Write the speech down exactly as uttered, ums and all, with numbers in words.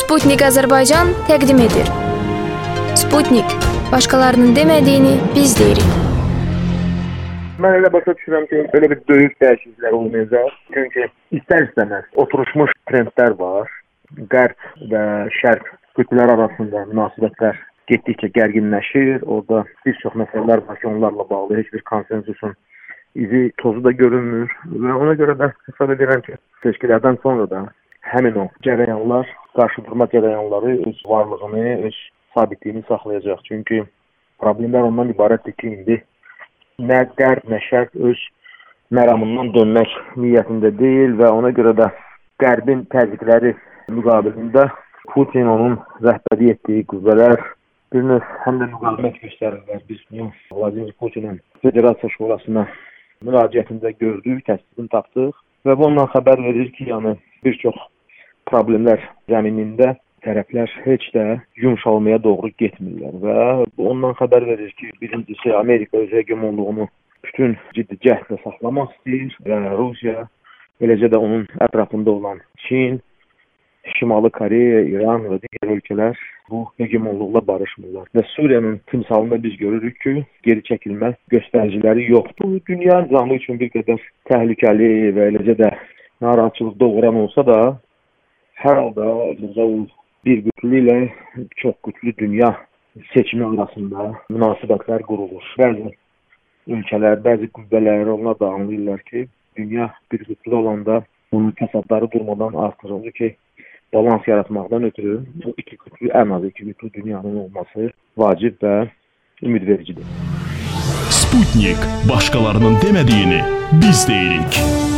Sputnik Azərbaycan təqdim edir. Sputnik, başqalarının demədiyini biz deyirik. Mən elə başa düşürəm ki, belə bir böyük dəyişikliklər olmayacaq. Çünki istər-istəməz oturmuş trendlər var. Qərb və şərq qütbləri arasında münasibətlər getdikcə gərginləşir. Orada bir çox məsələlər var ki, onlarla bağlı heç bir konsensusun izi, tozu da görünmür. Və ona görə də hesab edirəm ki, seçkilərdən sonra da həmin o cərəyanlar, qarşıdurma cərəyanları öz varlığını, öz sabitliyini saxlayacaq. Çünki problemlər ondan ibarətdir ki, indi nə qərb, nə şərq öz məramından dönmək niyyətində deyil və ona görə də qərbin təzyiqləri müqabilində Putin, onun rəhbərlik etdiyi qüvvələr bir növ həm də müqavimət göstərirlər. Biz bunu Vladimir Putinin Federasiya Şurasına müraciətində gördük, təsdiqini tapdıq və bundan xəbər verir ki, yəni bir çox problemlər zəminində tərəflər heç də yumşalmaya doğru getmirlər və ondan xəbər verir ki, birincisi Amerika öz hegemonluğunu bütün ciddi cəhdlə saxlamaq istəyir və Rusiya, eləcə də onun ətrafında olan Çin, Şimali Koreya, İran və digər ölkələr bu hegemonluqla barışmırlar. Və Suriyanın timsalında biz görürük ki, geri çəkilmə göstəriciləri yoxdur. Bu dünya nizamı üçün bir qədər təhlükəli və eləcə də narahatçılıq doğuran olsa da, hər halda burada bir qütlü ilə çox qütlü dünya seçimi arasında münasibətlər qurulur. Bəzi ölkələr, bəzi qüvvələr onlar da anlayırlar ki, dünya bir qütlü olanda bunun kəsadları durmadan artırılır ki, balans yaratmaqdan ötürü bu iki qütlü, ən az iki qütlü dünyanın olması vacib və ümidvericidir. Sputnik, başqalarının demədiyini biz deyirik.